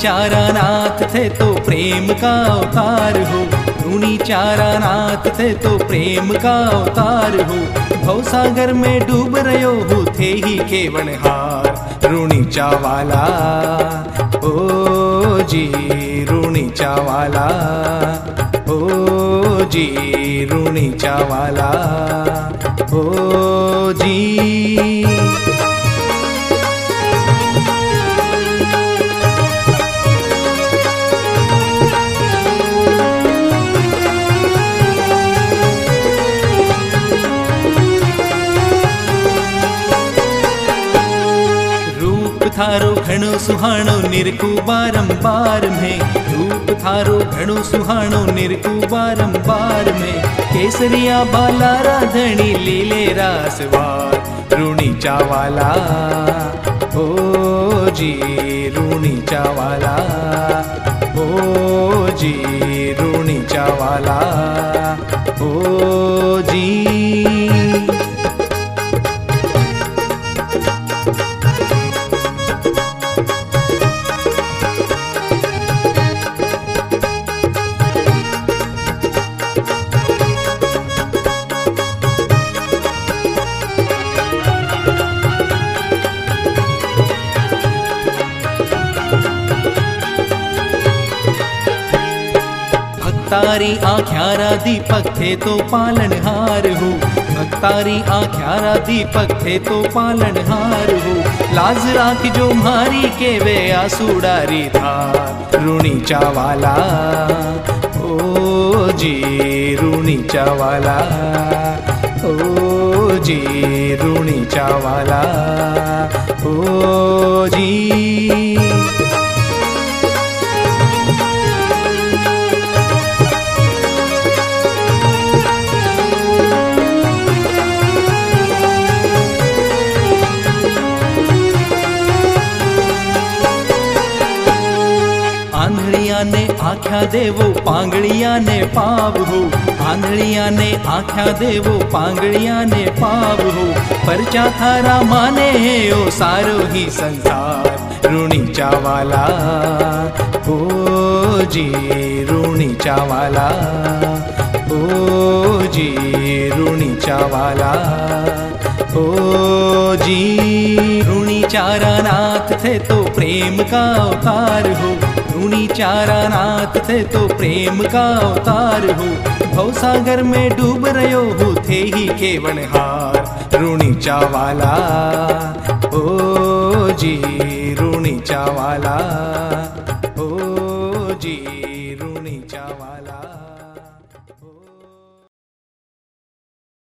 चारानाथ थे तो प्रेम का अवतार हो, ऋणी चारानाथ थे तो प्रेम का अवतार हो। भवसागर में डूब रहो हो थे ही केवनहार, ऋणी चावाला ओ जी ऋणी चावाला, ओ जी ऋणी चावाला, ओ जी। थारो घणो सुहाणो निरखू बारंबार में, रूप थारो घणो सुहाणो निरखू बारंबार में। केसरिया बाला राधणी लीले रासवार, ऋणी चावाला ओ जी ऋणी चावाला, ओ जी ऋणी चावाला, ओ जी। भक्तारी आख्यारा दीपक थे तो पालनहार हो, भक्तारी आख्यारा दीपक थे तो पालनहार हो। लाज राख जो मारी के वे आसूडारी धार, ऋणी चावाला ओ जी ऋणी चावाला, ओ जी ऋणी चावाला, ओ जी। आंधड़िया ने आख्या देवो पांगड़िया ने पाव हो, आंधड़िया ने आख्या देवो पांगड़िया ने पाव हो। परचा थारा माने है ओ सारो ही संसार, ऋणी चावाला ओ जी ऋणी चावाला, ओ जी ऋणी चावाला, ओ जी। ऋणी चारानाथ थे तो प्रेम का अवतार हो, ऋणी चारानाथ थे तो प्रेम का अवतार हो। भवसागर में डूब रहो हो थे ही केवनहार, ऋणी चावाला ओ जी ऋणी चावाला।